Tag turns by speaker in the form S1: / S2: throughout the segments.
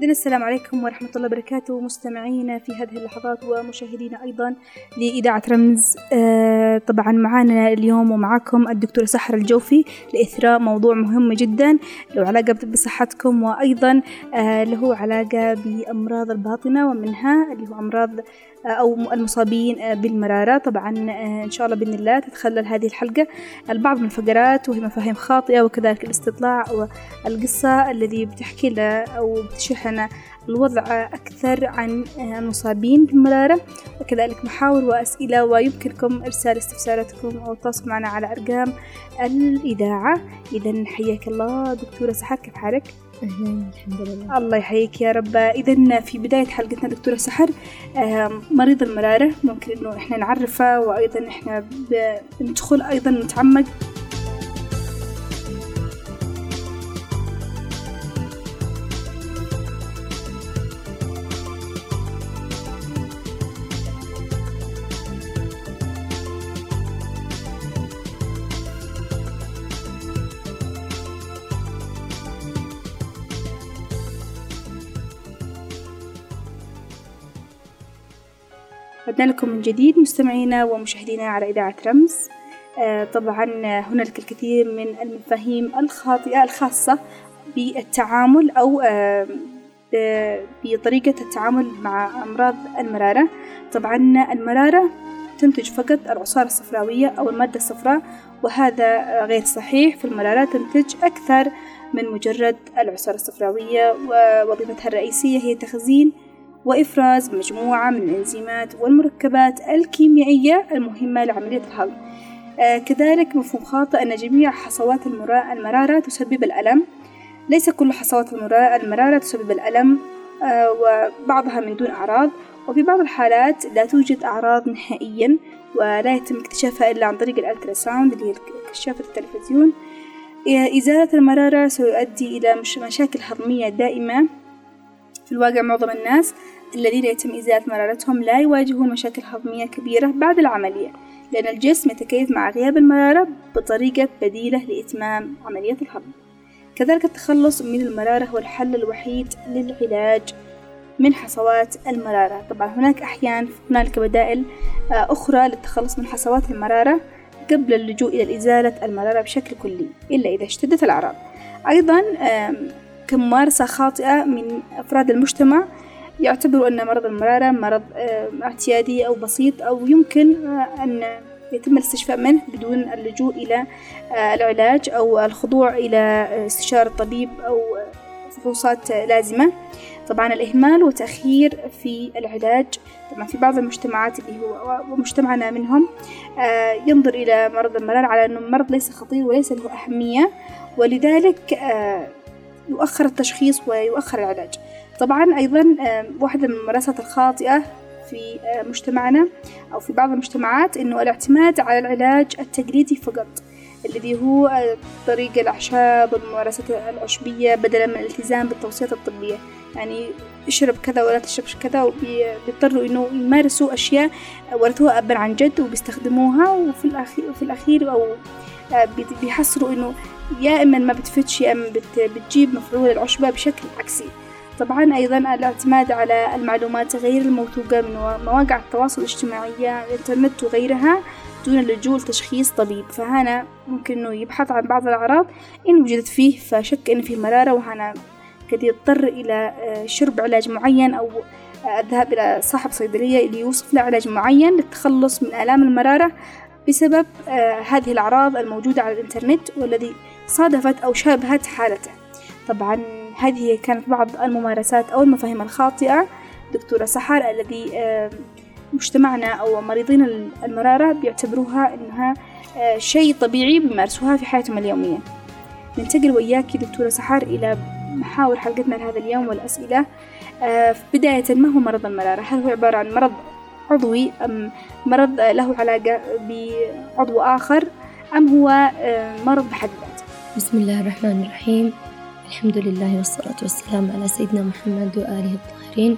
S1: إذن السلام عليكم ورحمة الله وبركاته مستمعينا في هذه اللحظات ومشاهدينا أيضا لإذاعة رمز. طبعا معنا اليوم ومعكم الدكتورة سحر الجوفي لإثراء موضوع مهم جدا له علاقة بصحتكم، وأيضا له علاقة بأمراض الباطنة ومنها اللي هو أمراض أو المصابين بالمرارة. طبعا إن شاء الله بإذن الله تتخلل هذه الحلقة البعض من الفقرات وهي مفاهيم خاطئة، وكذلك الاستطلاع والقصة الذي بتحكي لنا أو بتشرح لنا الوضع أكثر عن المصابين بالمرارة، وكذلك محاور وأسئلة، ويمكنكم إرسال استفساراتكم أو التواصل معنا على أرقام الإذاعة. إذن حياك الله دكتورة سحر، كيف حالك؟
S2: أهلا، الحمد لله.
S1: الله يحييك يا رب. إذن في بداية حلقتنا دكتورة سحر، مريض المرارة ممكن إنه إحنا نعرفه وأيضا إحنا بندخل أيضا نتعمق. عدنا لكم من جديد مستمعينا ومشاهدينا على إذاعة رمز. طبعا هناك الكثير من المفاهيم الخاطئة الخاصة بالتعامل أو بطريقة التعامل مع أمراض المرارة. طبعا المرارة تنتج فقط العصارة الصفراوية أو المادة الصفراء، وهذا غير صحيح. في المرارة تنتج أكثر من مجرد العصارة الصفراوية، ووظيفتها الرئيسية هي تخزين وإفراز مجموعة من الإنزيمات والمركبات الكيميائية المهمة لعملية الهضم. كذلك مفهوم خاطئ أن جميع حصوات المرارة تسبب الألم. ليس كل حصوات المرارة تسبب الألم، وبعضها من دون أعراض، وفي بعض الحالات لا توجد أعراض نهائيا ولا يتم اكتشافها إلا عن طريق الألتراساوند اللي هي كشافة التلفزيون. إزالة المرارة سيؤدي إلى مشاكل هضمية دائمة. في الواقع معظم الناس الذين يتم إزالة مرارتهم لا يواجهون مشاكل هضمية كبيرة بعد العملية، لأن الجسم يتكيف مع غياب المرارة بطريقة بديلة لإتمام عملية الهضم. كذلك التخلص من المرارة هو الحل الوحيد للعلاج من حصوات المرارة. طبعا هنالك بدائل أخرى للتخلص من حصوات المرارة قبل اللجوء إلى إزالة المرارة بشكل كلي، إلا إذا اشتدت الأعراض. أيضا كممارسة خاطئة من أفراد المجتمع يعتبروا أن مرض المرارة مرض اعتيادي أو بسيط، أو يمكن أن يتم الاستشفاء منه بدون اللجوء إلى العلاج أو الخضوع إلى استشارة طبيب أو فحوصات لازمة. طبعا الإهمال وتأخير في العلاج، طبعا في بعض المجتمعات اللي هو مجتمعنا منهم ينظر إلى مرض المرارة على أنه مرض ليس خطير وليس له أهمية، ولذلك يؤخر التشخيص ويؤخر العلاج. طبعا أيضا واحدة من الممارسات الخاطئة في مجتمعنا أو في بعض المجتمعات إنه الاعتماد على العلاج التقليدي فقط، الذي هو طريق الأعشاب والممارسات العشبية بدلا من الالتزام بالتوصيات الطبية. يعني اشرب كذا ولا تشربش كذا، وبيضطروا إنه يمارسوا أشياء ورثوها أبا عن جد وبيستخدموها، وفي الأخير أو بيحصلوا إنه يا إما ما بتفتش يا إما بتجيب مفعول العشبة بشكل عكسي. طبعا أيضا الاعتماد على المعلومات غير الموثوقة من مواقع التواصل الاجتماعي، الإنترنت وغيرها، دون اللجوء لتشخيص طبيب. فهنا ممكن إنه يبحث عن بعض الأعراض إن وجدت فيه فشك إن فيه مرارة، وهنا قد يضطر إلى شرب علاج معين أو الذهاب إلى صاحب صيدلية اللي يوصف له علاج معين للتخلص من آلام المرارة بسبب هذه الأعراض الموجودة على الإنترنت والذي صادفت أو شابهت حالته. طبعا هذه كانت بعض الممارسات أو المفاهيم الخاطئة دكتورة سحر الذي مجتمعنا أو مريضين المرارة بيعتبروها إنها شيء طبيعي بيمارسوها في حياتهم اليومية. ننتقل وإياك دكتورة سحر إلى محاور حلقتنا لهذا اليوم والأسئلة. بداية، ما هو مرض المرارة؟ هل هو عبارة عن مرض عضوي أم مرض له علاقة بعضو آخر أم هو مرض بحد ذاته؟
S2: بسم الله الرحمن الرحيم، الحمد لله والصلاة والسلام على سيدنا محمد وآله الطاهرين.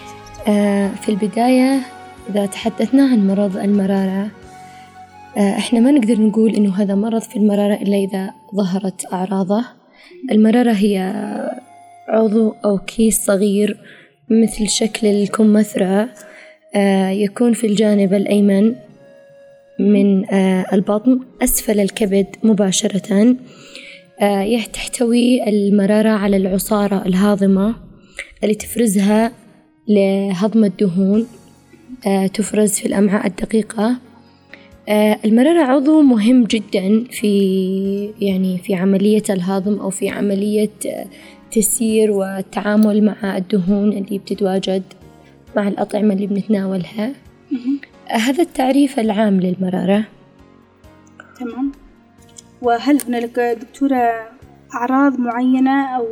S2: في البداية إذا تحدثنا عن مرض المرارة، إحنا ما نقدر نقول إنه هذا مرض في المرارة إلا إذا ظهرت أعراضه. المرارة هي عضو أو كيس صغير مثل شكل الكمثرى يكون في الجانب الأيمن من البطن أسفل الكبد مباشرة. تحتوي المرارة على العصارة الهاضمة اللي تفرزها لهضم الدهون، تفرز في الأمعاء الدقيقة. المرارة عضو مهم جدا في عملية الهضم أو في عملية تسيير والتعامل مع الدهون اللي بتتواجد مع الأطعمة اللي بنتناولها. هذا التعريف العام للمرارة.
S1: تمام. وهل هنالك دكتورة أعراض معينة أو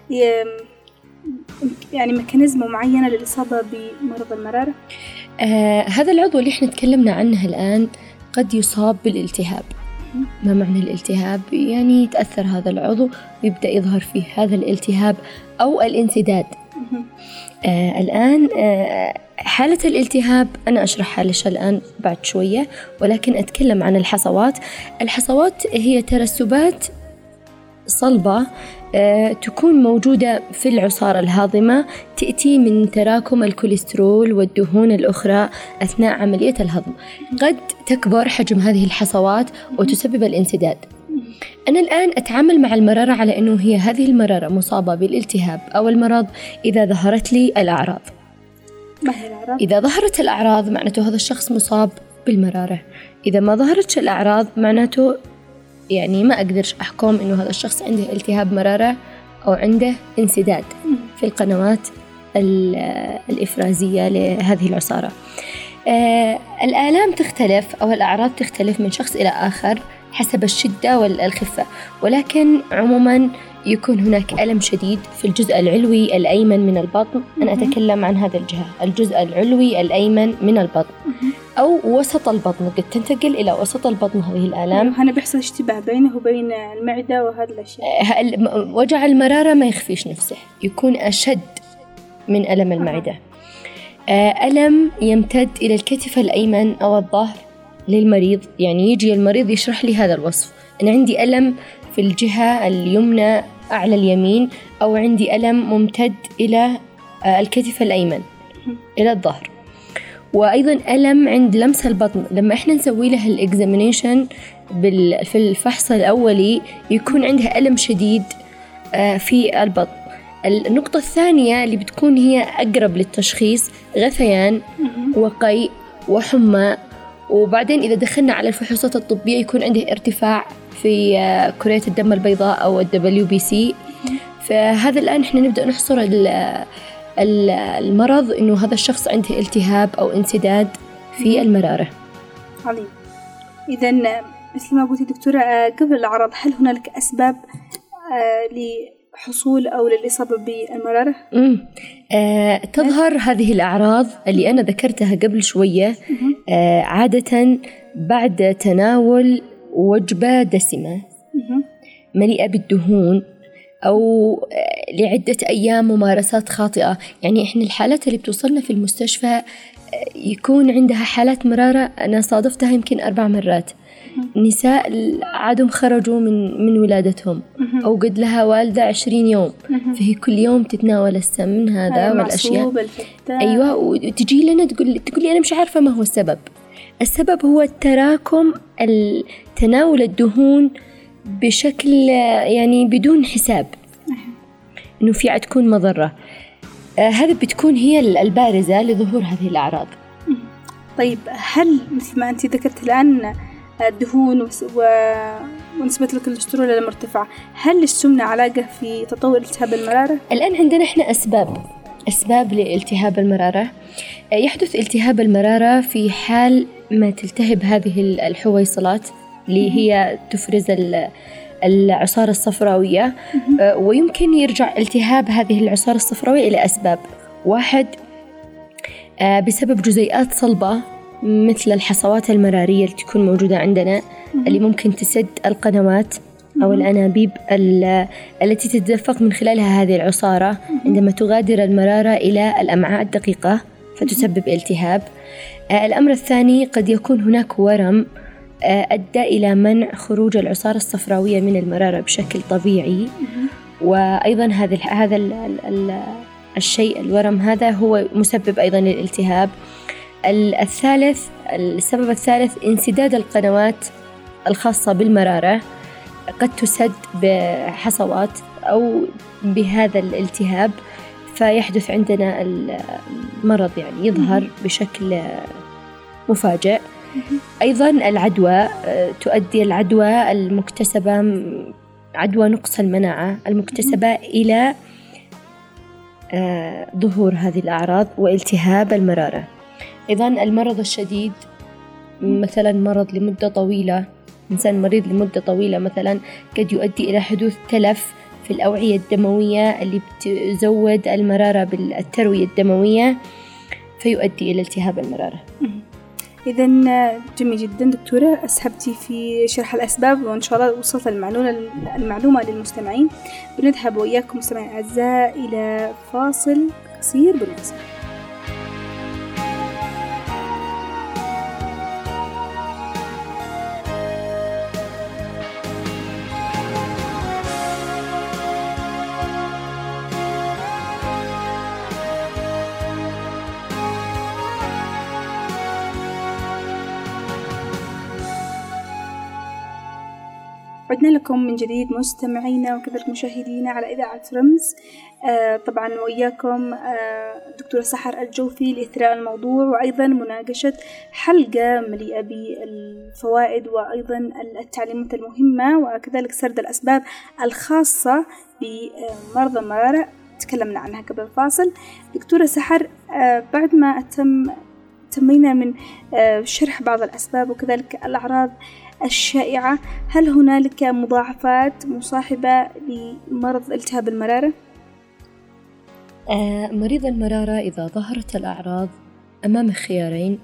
S1: يعني ميكانيزم معينة للإصابة بمرض المرارة؟
S2: هذا العضو اللي احنا تكلمنا عنه الآن قد يصاب بالالتهاب. ما معنى الالتهاب؟ يعني يتأثر هذا العضو ويبدأ يظهر فيه هذا الالتهاب أو الانسداد. الآن حالة الالتهاب أنا أشرحها لش الآن بعد شوية، ولكن أتكلم عن الحصوات. الحصوات هي ترسبات صلبة تكون موجودة في العصارة الهاضمة، تأتي من تراكم الكوليسترول والدهون الأخرى أثناء عملية الهضم. قد تكبر حجم هذه الحصوات وتسبب الانسداد. أنا الآن أتعامل مع المرارة على أنه هي هذه المرارة مصابة بالالتهاب أو المرض إذا ظهرت لي الأعراض.
S1: ما هي الأعراض؟
S2: إذا ظهرت الأعراض معناته هذا الشخص مصاب بالمرارة. إذا ما ظهرتش الأعراض معناته يعني ما أقدرش أحكم إنه هذا الشخص عنده التهاب مرارة أو عنده انسداد في القنوات الإفرازية لهذه العصارة. الآلام تختلف أو الأعراض تختلف من شخص إلى آخر حسب الشدة والخفة، ولكن عموما يكون هناك ألم شديد في الجزء العلوي الأيمن من البطن. أنا أتكلم عن هذا الجهة، الجزء العلوي الأيمن من البطن أو وسط البطن، قد تنتقل إلى وسط البطن هذه الآلام.
S1: هنا بيحصل اشتباه بينه وبين المعدة وهذه الأشياء.
S2: وجع المرارة ما يخفيش نفسه، يكون أشد من ألم المعدة. ألم يمتد إلى الكتف الأيمن أو الظهر للمريض، يعني يجي المريض يشرح لي هذا الوصف: أنا عندي ألم في الجهة اليمنى أعلى اليمين، أو عندي ألم ممتد إلى الكتف الأيمن إلى الظهر. وأيضا ألم عند لمس البطن، لما إحنا نسوي لها الإكزامينيشن في الفحص الأولي يكون عندها ألم شديد في البطن. النقطة الثانية اللي بتكون هي أقرب للتشخيص: غثيان وقيء وحمى. وبعدين إذا دخلنا على الفحوصات الطبية يكون عنده ارتفاع في كريات الدم البيضاء أو WBC. فهذا الآن إحنا نبدأ نحصر المرض إنه هذا الشخص عنده التهاب أو انسداد في المرارة.
S1: عظيم. إذن مثل ما قلت دكتورة قبل الأعراض، هل هنالك أسباب لحصول أو للإصابة بالمرارة؟
S2: تظهر هذه الأعراض اللي أنا ذكرتها قبل شوية عادة بعد تناول وجبة دسمة مليئة بالدهون أو لعدة أيام ممارسات خاطئة. يعني إحنا الحالات اللي بتوصلنا في المستشفى يكون عندها حالات مرارة أنا صادفتها يمكن 4 مرات. نساء عادهم خرجوا من ولادتهم أو قد لها والدة 20 يوم، فهي كل يوم تتناول السمن هذا والأشياء. أيوة، وتجي لنا تقول لي أنا مش عارفة ما هو السبب. السبب هو تراكم تناول الدهون بشكل يعني بدون حساب إنه في تكون مضرة. هذا بتكون هي البارزة لظهور هذه الأعراض.
S1: طيب، هل مثل ما أنت ذكرت الآن الدهون ونسبة الكوليسترول المرتفعة، هل للسمنة علاقة في تطور التهاب المرارة؟
S2: الآن عندنا إحنا أسباب لالتهاب المرارة. يحدث التهاب المرارة في حال ما تلتهب هذه الحويصلات اللي هي تفرز العصارة الصفراوية. ويمكن يرجع التهاب هذه العصارة الصفراوية إلى أسباب: 1 بسبب جزيئات صلبة مثل الحصوات المرارية اللي تكون موجودة عندنا، اللي ممكن تسد القنوات أو الأنابيب التي تتدفق من خلالها هذه العصارة عندما تغادر المرارة إلى الأمعاء الدقيقة فتسبب التهاب. الأمر الثاني: قد يكون هناك ورم أدى إلى منع خروج العصارة الصفراوية من المرارة بشكل طبيعي. وأيضا هذا الشيء الورم هذا هو مسبب أيضا للالتهاب. السبب الثالث انسداد القنوات الخاصة بالمرارة، قد تسد بحصوات أو بهذا الالتهاب فيحدث عندنا المرض، يعني يظهر بشكل مفاجئ. أيضا العدوى، تؤدي العدوى المكتسبة، عدوى نقص المناعة المكتسبة إلى ظهور هذه الأعراض والتهاب المرارة. أيضا المرض الشديد، مثلا مرض لمدة طويلة، إنسان مريض لمدة طويلة مثلا قد يؤدي إلى حدوث تلف في الأوعية الدموية اللي بتزود المرارة بالتروية الدموية فيؤدي إلى التهاب المرارة.
S1: إذن جميل جدا دكتورة، أسهبتي في شرح الأسباب وإن شاء الله وصلت المعلومة للمستمعين. بنذهب وإياكم مستمعين الأعزاء إلى فاصل قصير بالنسبة. عدنا لكم من جديد مستمعينا وكذلك مشاهدينا على إذاعة رمز. طبعا وإياكم دكتورة سحر الجوفي لإثراء الموضوع وأيضا مناقشة حلقة مليئة بالفوائد وأيضا التعليمات المهمة وكذلك سرد الأسباب الخاصة بمرضى المرارة تكلمنا عنها قبل الفاصل. دكتورة سحر، بعد ما تمينا من شرح بعض الأسباب وكذلك الأعراض الشائعة، هل هنالك مضاعفات مصاحبة لمرض التهاب المرارة؟
S2: مريض المرارة إذا ظهرت الأعراض أمام خيارين،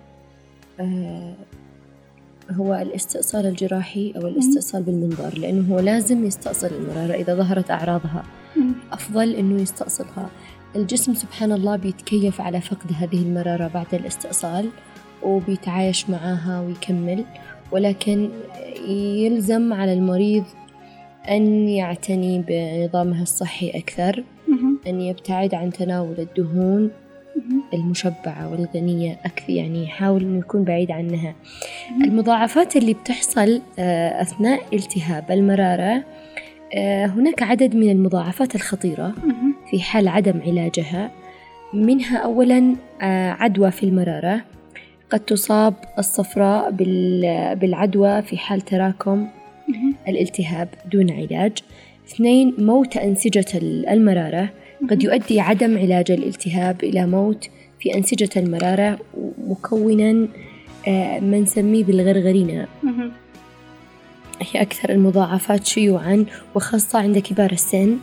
S2: هو الاستئصال الجراحي أو الاستئصال بالمنظار، لأنه هو لازم يستأصل المرارة إذا ظهرت أعراضها. أفضل أنه يستأصلها. الجسم سبحان الله بيتكيف على فقد هذه المرارة بعد الاستئصال وبيتعايش معها ويكمل، ولكن يلزم على المريض أن يعتني بنظامه الصحي أكثر، أن يبتعد عن تناول الدهون المشبعة والغنية أكثر، يعني يحاول أن يكون بعيد عنها. المضاعفات اللي بتحصل أثناء التهاب المرارة، هناك عدد من المضاعفات الخطيرة في حال عدم علاجها. منها أولا عدوى في المرارة، قد تصاب الصفراء بالعدوى في حال تراكم الالتهاب دون علاج. 2 موت أنسجة المرارة، قد يؤدي عدم علاج الالتهاب إلى موت في أنسجة المرارة مكونا ما نسميه بالغرغرينة، هي أكثر المضاعفات شيوعا وخاصة عند كبار السن.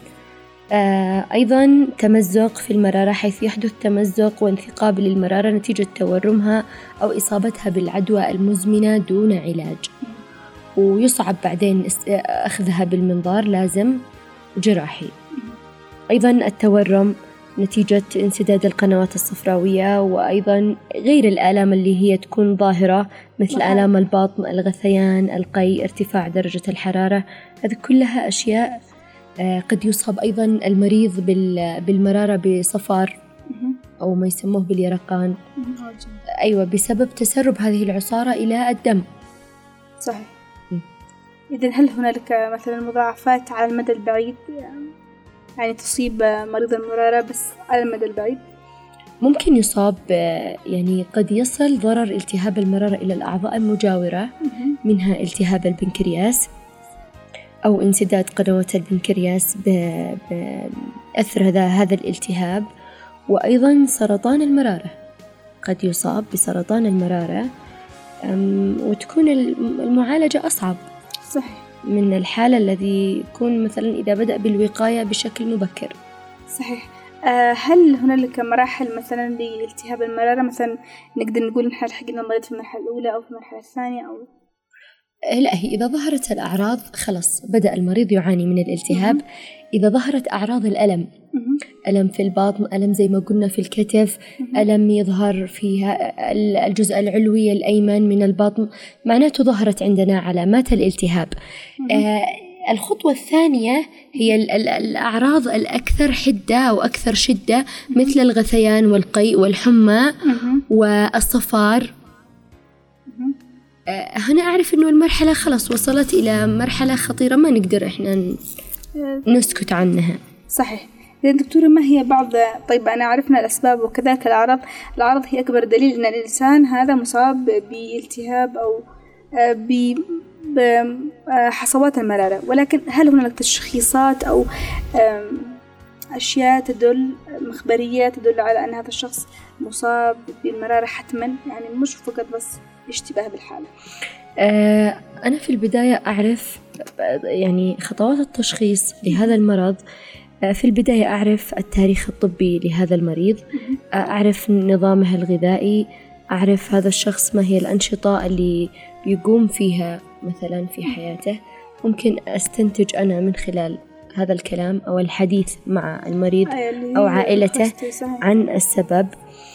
S2: أيضا تمزق في المرارة، حيث يحدث تمزق وانثقاب للمرارة نتيجة تورمها أو إصابتها بالعدوى المزمنة دون علاج، ويصعب بعدين أخذها بالمنظار، لازم جراحي. أيضا التورم نتيجة انسداد القنوات الصفراوية، وأيضا غير الآلام اللي هي تكون ظاهرة مثل آلام البطن، الغثيان، القيء، ارتفاع درجة الحرارة، هذه كلها أشياء قد يصاب أيضا المريض بالمرارة بصفار أو ما يسموه باليرقان، أيوة، بسبب تسرب هذه العصارة إلى الدم.
S1: صحيح. إذن هل هنالك مثلا مضاعفات على المدى البعيد، يعني تصيب مريض المرارة بس على المدى البعيد؟
S2: ممكن يصاب، يعني قد يصل ضرر التهاب المرارة إلى الأعضاء المجاورة، منها التهاب البنكرياس أو انسداد قنوات البنكرياس بأثر هذا الالتهاب. وأيضا سرطان المرارة، قد يصاب بسرطان المرارة وتكون المعالجة أصعب.
S1: صحيح.
S2: من الحالة الذي يكون مثلا إذا بدأ بالوقاية بشكل مبكر.
S1: صحيح. هل هنالك مراحل مثلا لالتهاب المرارة، مثلا نقدر نقول نحن حقنا المريض في المرحلة الأولى أو في المرحلة الثانية أو؟
S2: لا، هي إذا ظهرت الأعراض خلاص بدأ المريض يعاني من الالتهاب. إذا ظهرت أعراض الألم، ألم في البطن، ألم زي ما قلنا في الكتف، ألم يظهر فيها الجزء العلوي الأيمن من البطن، معناته ظهرت عندنا علامات الالتهاب. الخطوة الثانية هي الأعراض الأكثر حدة أو أكثر شدة، مثل الغثيان والقيء والحمى والصفار. هنا أعرف إنه المرحلة خلاص وصلت إلى مرحلة خطيرة ما نقدر إحنا نسكت عنها.
S1: صحيح. إذا دكتورة ما هي بعض، طيب أنا عرفنا الأسباب وكذلك الأعراض هي أكبر دليل أن الإنسان هذا مصاب بالتهاب أو بحصوات المرارة، ولكن هل هناك تشخيصات أو أشياء مخبرية تدل على أن هذا الشخص مصاب بالمرارة حتما، يعني مش فقط بس اشتباه بالحالة؟
S2: أنا في البداية أعرف يعني خطوات التشخيص لهذا المرض. في البداية أعرف التاريخ الطبي لهذا المريض، أعرف نظامه الغذائي، أعرف هذا الشخص ما هي الأنشطة اللي يقوم فيها مثلا في حياته. ممكن أستنتج أنا من خلال هذا الكلام أو الحديث مع المريض أو عائلته عن السبب.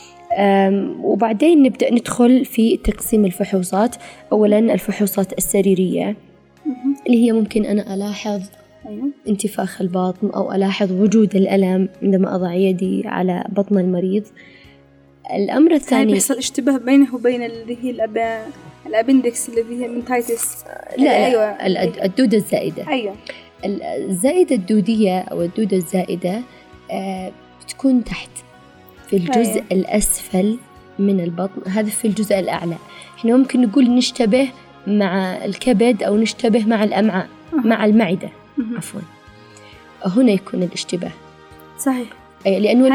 S2: وبعدين نبدأ ندخل في تقسيم الفحوصات. أولا الفحوصات السريرية اللي هي ممكن أنا ألاحظ انتفاخ البطن أو ألاحظ وجود الألم عندما أضع يدي على بطن المريض. الأمر الثاني
S1: يحصل اشتباه بينه وبين اللي هي الأبندكس الذي هي منتايتس.
S2: لا أيوة. الدودة الزائدة.
S1: أيوة.
S2: الزائدة الدودية أو الدودة الزائدة بتكون تحت في الجزء الأسفل من البطن، هذا في الجزء الأعلى. إحنا ممكن نقول نشتبه مع الكبد أو نشتبه مع الأمعاء مع المعدة عفوا، هنا يكون الاشتباه.
S1: صحيح.
S2: لأنه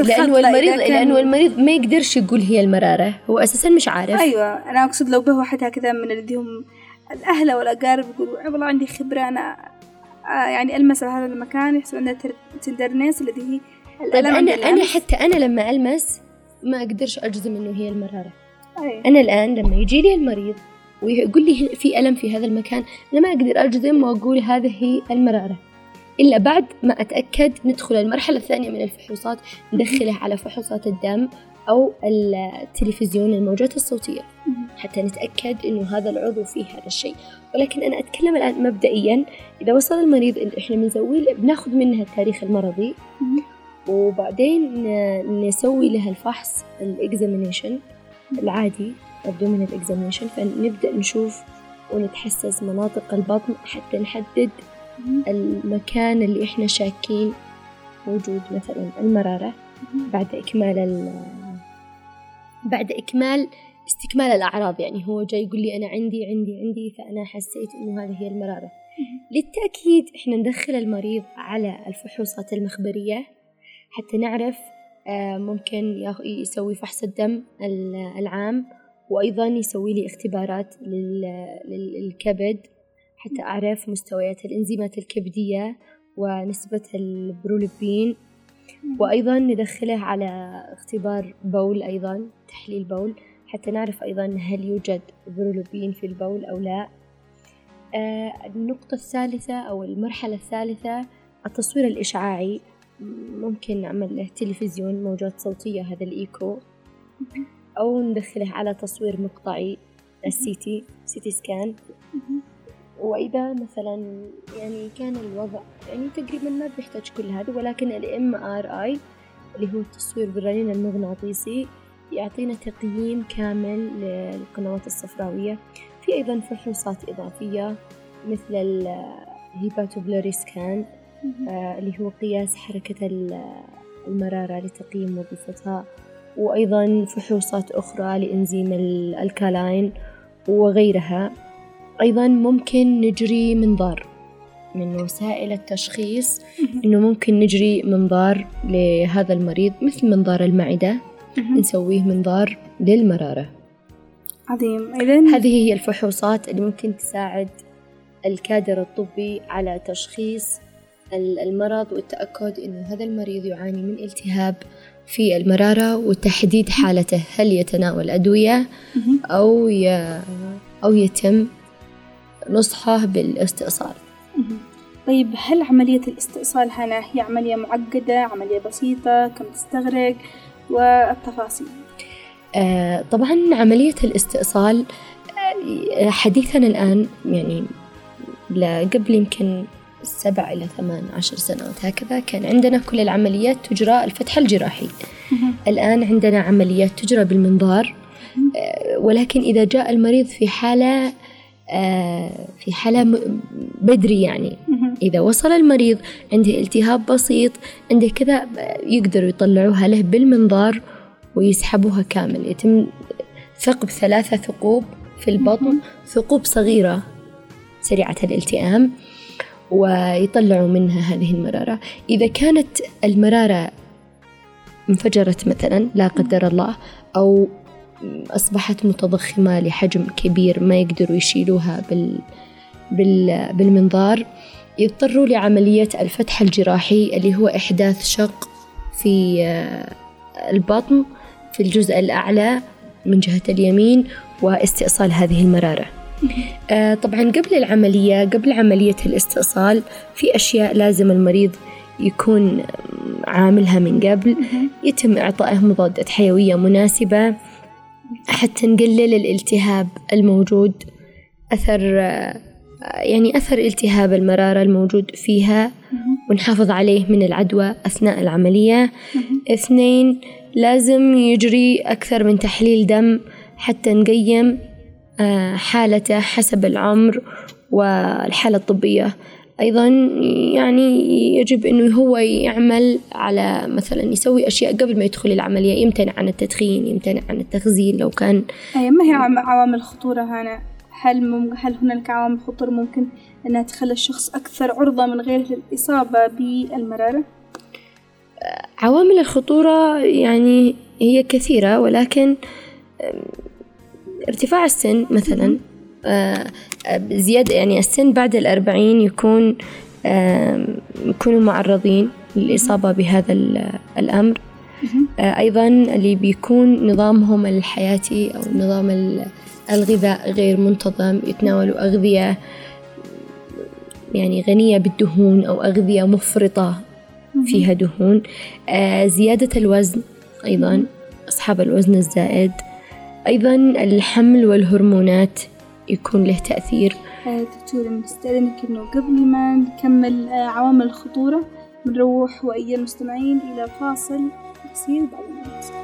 S2: المريض ما يقدرش يقول هي المرارة، هو أساسا مش عارف.
S1: أيوة أنا أقصد لو به واحد هكذا من الذين الأهل والأقارب يقولوا والله عندي خبرة أنا يعني ألمس هذا المكان يحصل عندنا تندرنس الذي هي.
S2: طيب أنا حتى أنا لما ألمس ما أقدرش أجزم إنه هي المرارة.
S1: أيوة.
S2: أنا الآن لما يجي لي المريض ويقول لي في ألم في هذا المكان، أنا ما أقدر أجزم وأقول هذه هي المرارة إلا بعد ما أتأكد. ندخل المرحلة الثانية من الفحوصات، ندخله على فحوصات الدم أو التلفزيون الموجات الصوتية حتى نتأكد إنه هذا العضو فيه هذا الشيء. ولكن أنا أتكلم الآن مبدئيا، إذا وصل المريض إحنا بناخذ منها التاريخ المرضي وبعدين نسوي لها الفحص الإكزامينيشن العادي abdominal examination، فنبدأ نشوف ونتحسس مناطق البطن حتى نحدد المكان اللي إحنا شاكين وجود مثلا المرارة. بعد استكمال الأعراض، يعني هو جاي يقول لي أنا عندي فأنا حسيت إنه هذه هي المرارة. للتأكيد إحنا ندخل المريض على الفحوصات المخبرية حتى نعرف. ممكن يسوي فحص الدم العام، وأيضا يسوي لي اختبارات للكبد حتى أعرف مستويات الإنزيمات الكبدية ونسبة البروليبين. وأيضا ندخله على اختبار بول، أيضا تحليل بول حتى نعرف أيضا هل يوجد بروليبين في البول أو لا. النقطة الثالثة أو المرحلة الثالثة التصوير الإشعاعي، ممكن نعمل له تلفزيون موجات صوتية هذا الإيكو، أو ندخله على تصوير مقطعي السيتي سكان. وإذا مثلا يعني كان الوضع يعني تقريبا ما بيحتاج كل هذا، ولكن MRI اللي هو التصوير بالرنين المغناطيسي يعطينا تقييم كامل للقنوات الصفراوية. في أيضا فحوصات إضافية مثل الهيباتوبلوري سكان اللي هو قياس حركة المرارة لتقييم وظيفتها، وأيضا فحوصات أخرى لإنزيم الكالاين وغيرها. أيضا ممكن نجري منظار من وسائل التشخيص، إنه ممكن نجري منظار لهذا المريض مثل منظار المعدة، نسويه منظار للمرارة.
S1: عظيم. إذن
S2: هذه هي الفحوصات اللي ممكن تساعد الكادر الطبي على تشخيص المرض والتأكد إنه هذا المريض يعاني من التهاب في المرارة، وتحديد حالته هل يتناول أدوية أو يتم نصحه بالاستئصال.
S1: طيب هل عملية الاستئصال هنا هي عملية معقدة، عملية بسيطة، كم تستغرق والتفاصيل؟
S2: طبعا عملية الاستئصال حديثا الآن يعني قبل يمكن 7 إلى 18 سنوات هكذا كان عندنا كل العمليات تجرى الفتح الجراحي. الآن عندنا عمليات تجرى بالمنظار، ولكن إذا جاء المريض في حالة بدري، يعني إذا وصل المريض عنده التهاب بسيط عنده كذا، يقدروا يطلعوها له بالمنظار ويسحبوها كامل. يتم ثقب 3 ثقوب في البطن، ثقوب صغيرة سريعة الالتئام، ويطلعوا منها هذه المرارة. إذا كانت المرارة انفجرت مثلا لا قدر الله، أو أصبحت متضخمة لحجم كبير ما يقدروا يشيلوها بالمنظار، يضطروا لعملية الفتح الجراحي اللي هو إحداث شق في البطن في الجزء الأعلى من جهة اليمين واستئصال هذه المرارة. طبعا قبل عملية الاستئصال في أشياء لازم المريض يكون عاملها من قبل. يتم إعطائه مضادات حيوية مناسبة حتى نقلل الالتهاب الموجود، أثر التهاب المرارة الموجود فيها، ونحافظ عليه من العدوى أثناء العملية. 2 لازم يجري أكثر من تحليل دم حتى نقيم حالته حسب العمر والحالة الطبية. أيضا يعني يجب أنه هو يعمل على مثلا يسوي أشياء قبل ما يدخل العملية، يمتنع عن التدخين، يمتنع عن التخزين لو كان.
S1: ما هي عوامل الخطورة هنا؟ هل هناك عوامل خطر ممكن أنها تخلي الشخص أكثر عرضة من غيره للإصابة بالمرارة؟
S2: عوامل الخطورة يعني هي كثيرة، ولكن ارتفاع السن مثلا، زيادة يعني السن بعد 40 يكونوا معرضين للإصابة بهذا الأمر. أيضا اللي بيكون نظامهم الحياتي أو نظام الغذاء غير منتظم، يتناولوا أغذية يعني غنية بالدهون أو أغذية مفرطة فيها دهون. زيادة الوزن، أيضا أصحاب الوزن الزائد. أيضا الحمل والهرمونات يكون له تأثير.
S1: دكتورة نستأذنك إنه قبل ما نكمل عوامل الخطورة بنروح وإيا المستمعين إلى فاصل قصير بعد الفاصل.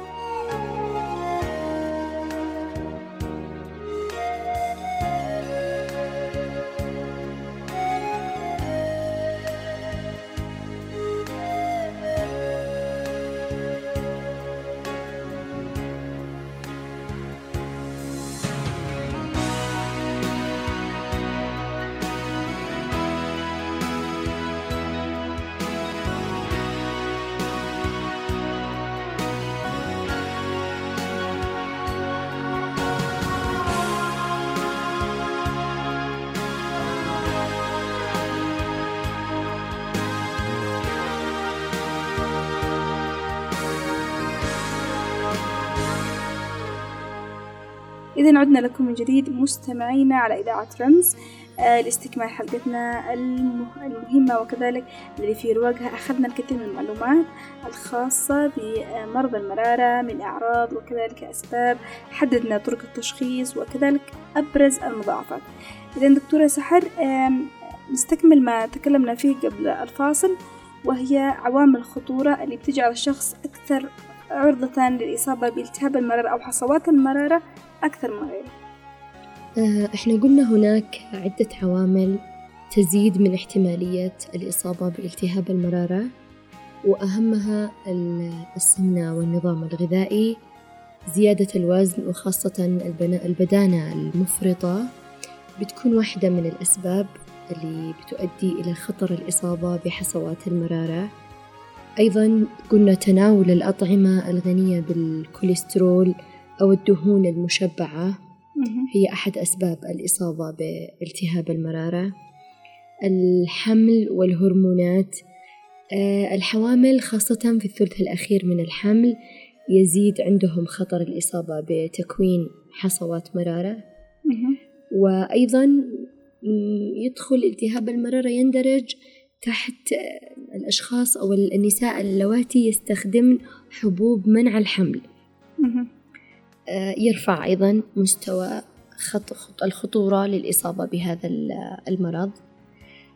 S1: إذن عدنا لكم من جديد مستمعينا على إذاعة رمز لاستكمال حلقتنا المهمة، وكذلك اللي في رواقها أخذنا الكثير من المعلومات الخاصة بمرضى المرارة من أعراض وكذلك أسباب، حددنا طرق التشخيص وكذلك أبرز المضاعفات. إذن دكتورة سحر نستكمل ما تكلمنا فيه قبل الفاصل، وهي عوامل الخطورة اللي بتجعل الشخص أكثر عرضة للإصابة بالتهاب المرارة أو حصوات المرارة أكثر من غيره.
S2: إحنا قلنا هناك عدة عوامل تزيد من احتمالية الإصابة بالتهاب المرارة، وأهمها السمنة والنظام الغذائي، زيادة الوزن، وخاصة البدانة المفرطة بتكون واحدة من الأسباب اللي بتؤدي إلى خطر الإصابة بحصوات المرارة. أيضا قلنا تناول الأطعمة الغنية بالكوليسترول أو الدهون المشبعة هي أحد أسباب الإصابة بالتهاب المرارة. الحمل والهرمونات، الحوامل خاصة في الثلث الأخير من الحمل يزيد عندهم خطر الإصابة بتكوين حصوات مرارة. وأيضا يدخل التهاب المرارة يندرج تحت الأشخاص أو النساء اللواتي يستخدمن حبوب منع الحمل. يرفع أيضا مستوى الخطورة للإصابة بهذا المرض.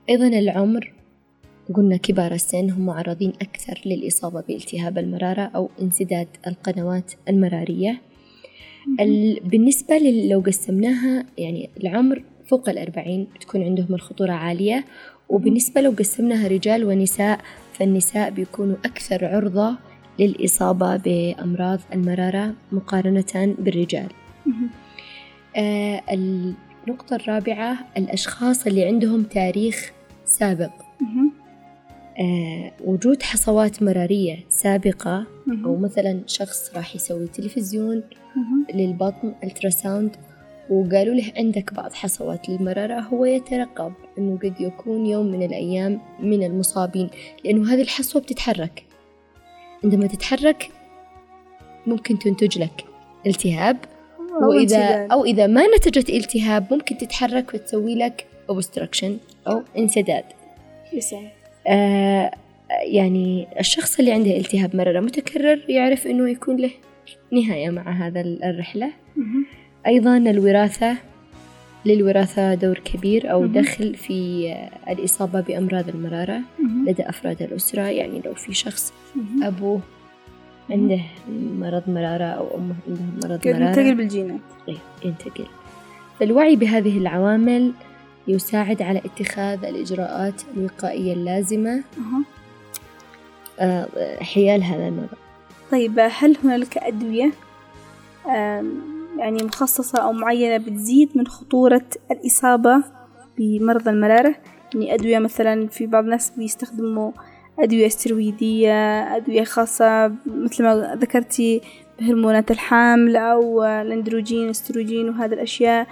S2: أيضا العمر، قلنا كبار السن هم معرضين أكثر للإصابة بالتهاب المرارة أو انسداد القنوات المرارية. بالنسبة لو قسمناها يعني العمر فوق 40 بتكون عندهم الخطورة عالية، وبالنسبة لو قسمناها رجال ونساء فالنساء بيكونوا أكثر عرضة للإصابة بأمراض المرارة مقارنة بالرجال. النقطة الرابعة الأشخاص اللي عندهم تاريخ سابق، وجود حصوات مرارية سابقة، أو مثلا شخص راح يسوي تلفزيون للبطن التراساوند وقالوا له عندك بعض حصوات للمرارة، هو يترقب أنه قد يكون يوم من الأيام من المصابين، لأنه هذه الحصوة بتتحرك، عندما تتحرك ممكن تنتج لك التهاب، أو إذا ما نتجت التهاب ممكن تتحرك وتسوي لك obstruction أو انسداد. يعني الشخص اللي عنده التهاب مرارة متكرر يعرف أنه يكون له نهاية مع هذا الرحلة. أيضا للوراثة دور كبير أو دخل في الإصابة بأمراض المرارة لدى أفراد الأسرة، يعني لو في شخص أبوه عنده مرض مرارة أو أمه عندها مرض مرارة
S1: ينتقل بالجينات.
S2: ينتقل. فالوعي بهذه العوامل يساعد على اتخاذ الإجراءات الوقائية اللازمة حيال هذا المرض.
S1: طيب، هل هنالك أدوية يعني مخصصة أو معينة بتزيد من خطورة الإصابة بمرض المرارة؟ يعني أدوية مثلا في بعض الناس بيستخدموا أدوية استرويدية، أدوية خاصة مثل ما ذكرتي بهرمونات الحمل أو الاندروجين استروجين وهذه الأشياء.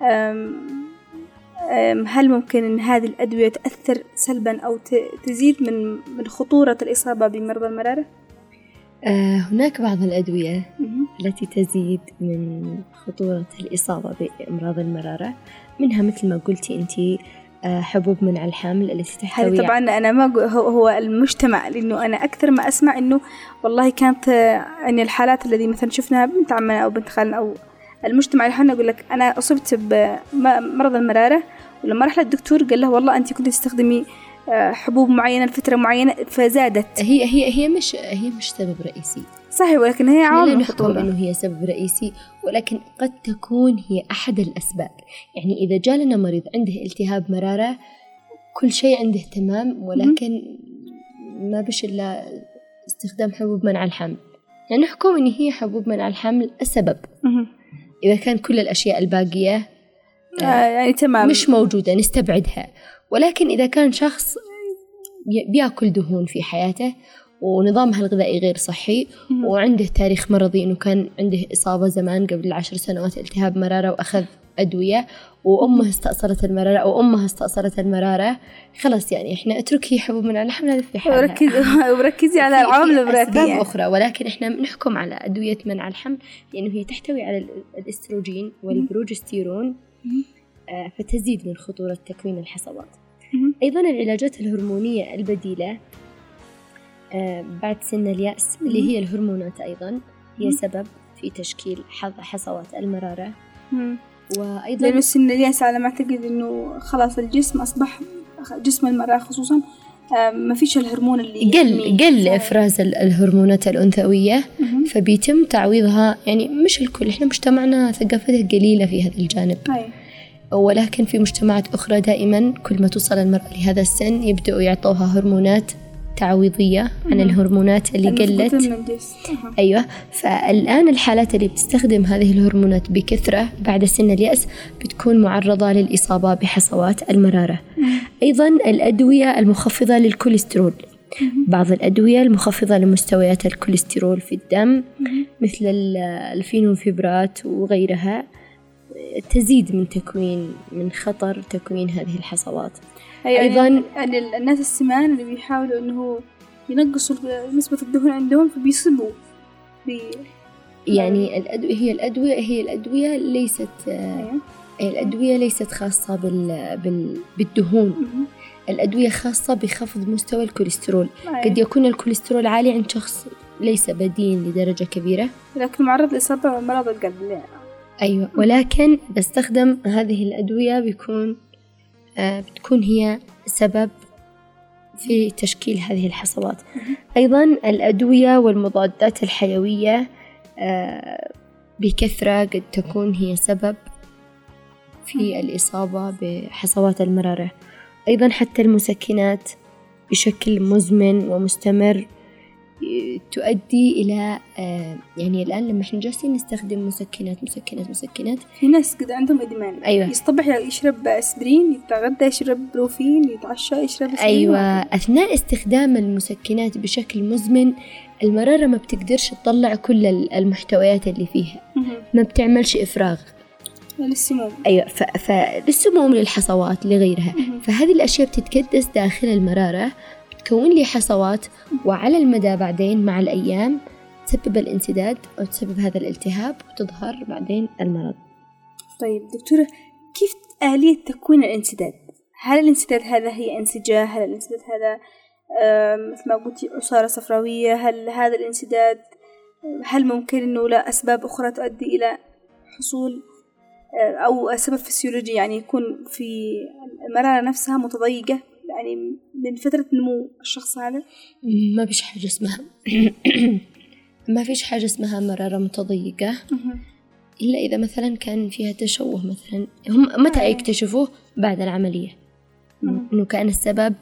S1: هل ممكن أن هذه الأدوية تأثر سلبا أو تزيد من خطورة الإصابة بمرض المرارة؟
S2: هناك بعض الأدوية التي تزيد من خطورة الإصابة بأمراض المرارة، منها مثل ما قلتي أنتي حبوب منع الحمل التي تحتوي.
S1: طبعا أنا ما هو المجتمع، لأنه أنا أكثر ما أسمع إنه والله كانت يعني الحالات الذي مثلا شفناها بنت عمنا أو بنت خالنا أو المجتمع اللي حنا يقول لك أنا أصبت بمرض المرارة، ولما راح للدكتور قال له والله أنت كنت تستخدمي حبوب معينة لفترة معينة فزادت.
S2: هي مش سبب رئيسي،
S1: صحيح، ولكن هي عامل
S2: نحكم إنه هي سبب رئيسي، ولكن قد تكون هي أحد الأسباب. يعني إذا جالنا مريض عنده التهاب مرارة كل شيء عنده تمام، ولكن ما بش إلا استخدام حبوب منع الحمل، يعني نحكم إن هي حبوب منع الحمل السبب. إذا كان كل الأشياء الباقية
S1: يعني تمام
S2: مش موجودة نستبعدها. ولكن إذا كان شخص بيأكل دهون في حياته ونظامها الغذائي غير صحي وعنده تاريخ مرضي إنه كان عنده إصابة زمان قبل 10 سنوات التهاب مرارة وأخذ أدوية، وأمه استأصلت المرارة أو أمها استأصلت المرارة، خلاص يعني إحنا اتركي حبوب منع الحمل هذا في حالها
S1: وركزي على العوامل الوراثية
S2: أخرى. ولكن إحنا نحكم على أدوية منع الحمل لأنه هي تحتوي على الاستروجين والبروجستيرون، فتزيد من خطورة تكوين الحصوات. أيضا العلاجات الهرمونية البديلة بعد سن اليأس اللي هي الهرمونات أيضا هي سبب في تشكيل حصوات المرارة. وأيضا
S1: لأنه سن اليأس على ما أعتقد إنه خلاص الجسم أصبح جسم المرأة خصوصا ما فيش الهرمون اللي
S2: قل إفراز الهرمونات الأنثوية، فبيتم تعويضها. يعني مش الكل، إحنا مجتمعنا ثقافته قليلة في هذا الجانب، ولكن في مجتمعات أخرى دائما كل ما توصل المرأة لهذا السن يبدأوا يعطوها هرمونات تعويضية عن الهرمونات اللي قلت. أيوة، فالآن الحالات اللي بتستخدم هذه الهرمونات بكثرة بعد سن اليأس بتكون معرضة للإصابة بحصوات المرارة. أيضا الأدوية المخفضة للكوليسترول، بعض الأدوية المخفضة لمستويات الكوليسترول في الدم مثل الفينوفيبرات وغيرها تزيد من خطر تكوين هذه الحصوات.
S1: أيضا الناس السمان اللي بيحاولوا إنه ينقصوا نسبة الدهون عندهم فبيصيبوا
S2: يعني الأدوية ليست خاصة بالدهون. الأدوية خاصة بخفض مستوى الكوليسترول. قد يكون الكوليسترول عالي عند شخص ليس بدين لدرجة كبيرة
S1: لكن معرض لإصابة بمرض القلب.
S2: أيوة، ولكن إذا استخدم هذه الأدوية بتكون هي سبب في تشكيل هذه الحصوات. أيضا الأدوية والمضادات الحيوية بكثرة قد تكون هي سبب في الإصابة بحصوات المرارة. أيضا حتى المسكنات بشكل مزمن ومستمر تؤدي إلى يعني الآن لما إحنا جالسين نستخدم مسكنات
S1: في ناس قد عندهم إدمان.
S2: أيوة.
S1: يصطبح يشرب أسبرين، يتغدى يشرب بروفين، يتعشى يشرب أسبرين.
S2: أيوة. أثناء استخدام المسكنات بشكل مزمن المرارة ما بتقدرش تطلع كل المحتويات اللي فيها، ما بتعملش إفراغ
S1: للسموم.
S2: أيوة. للسموم، للحصوات، لغيرها. فهذه الأشياء بتتكدس داخل المرارة، تكون لي حصوات، وعلى المدى بعدين مع الأيام تسبب الانسداد أو تسبب هذا الالتهاب وتظهر بعدين المرض.
S1: طيب دكتورة، كيف آلية تكوين الانسداد؟ هل الانسداد هذا هي انسجاه؟ هل الانسداد هذا مثل ما قلتي عصارة صفراوية؟ هل هذا الانسداد هل ممكن أنه لا أسباب أخرى تؤدي إلى حصول أو سبب فسيولوجي، يعني يكون في المرارة نفسها متضيقة يعني من فترة نمو الشخص هذا؟
S2: ما فيش حاجة اسمها مرارة متضيقة إلا إذا مثلا كان فيها تشوه. مثلا هم متى يكتشفوه؟ بعد العملية، إنه كان السبب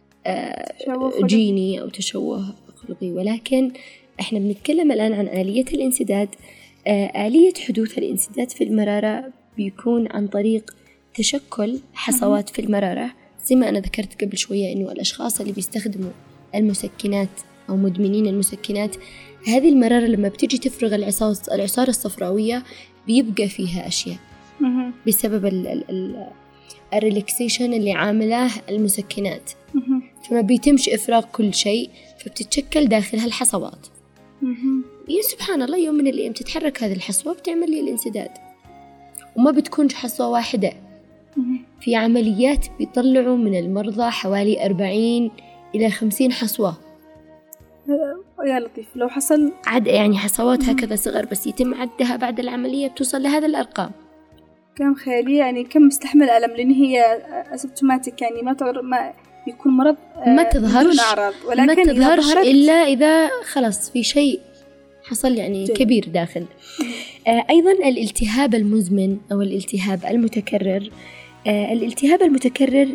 S2: جيني أو تشوه خلقي. ولكن إحنا بنتكلم الآن عن آلية الانسداد. آلية حدوث الانسداد في المرارة بيكون عن طريق تشكل حصوات في المرارة. زي ما أنا ذكرت قبل شوية إنه الأشخاص اللي بيستخدموا المسكنات أو مدمنين المسكنات، هذه المرارة لما بتيجي تفرغ العصارة الصفراوية بيبقى فيها أشياء بسبب الريلاكسيشن اللي عاملاه المسكنات، فما بيتمش إفراغ كل شيء، فبتتشكل داخلها الحصوات. يا سبحان الله، يوم من الأيام تتحرك هذه الحصوة بتعمل لي الانسداد، وما بتكون حصوة واحدة. في عمليات بيطلعوا من المرضى حوالي 40 إلى 50 حصوة.
S1: يا لطيف، لو حصل
S2: عد يعني حصوات هكذا صغر بس يتم عدها بعد العملية بتوصل لهذا الأرقام.
S1: كم خيالي، يعني كم مستحمل ألم، لأن هي أسيمتوماتيك، يعني ما يكون مرض
S2: ما تظهرش
S1: أعراض،
S2: ولكن ما تظهرش إلا إذا خلص في شيء حصل يعني كبير داخل. أيضا الالتهاب المزمن أو الالتهاب المتكرر. الالتهاب المتكرر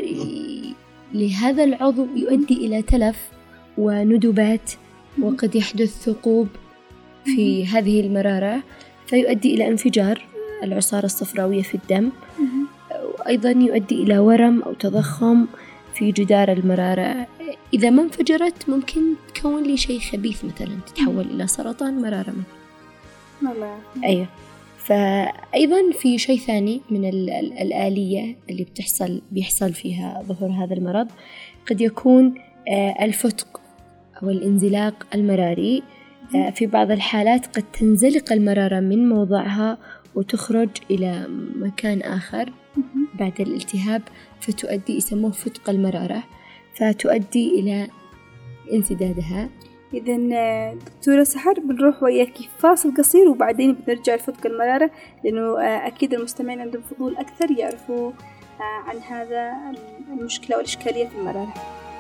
S2: لهذا العضو يؤدي إلى تلف وندبات، وقد يحدث ثقوب في هذه المرارة فيؤدي إلى انفجار العصارة الصفراوية في الدم، وأيضا يؤدي إلى ورم أو تضخم في جدار المرارة. إذا ما انفجرت ممكن تكون لي شيء خبيث، مثلا تتحول إلى سرطان مرارة مثلا. أيوة. فأيضا في شيء ثاني من الآلية اللي بيحصل فيها ظهور هذا المرض، قد يكون الفتق أو الانزلاق المراري. في بعض الحالات قد تنزلق المرارة من موضعها وتخرج إلى مكان آخر بعد الالتهاب، فتؤدي يسموه فتق المرارة، فتؤدي إلى انسدادها.
S1: إذن دكتورة سحر، بنروح وياكي فاصل قصير وبعدين بنرجع لفتق المرارة، لأنه أكيد المستمعين عندهم فضول أكثر يعرفوا عن هذا المشكلة والإشكالية في المرارة.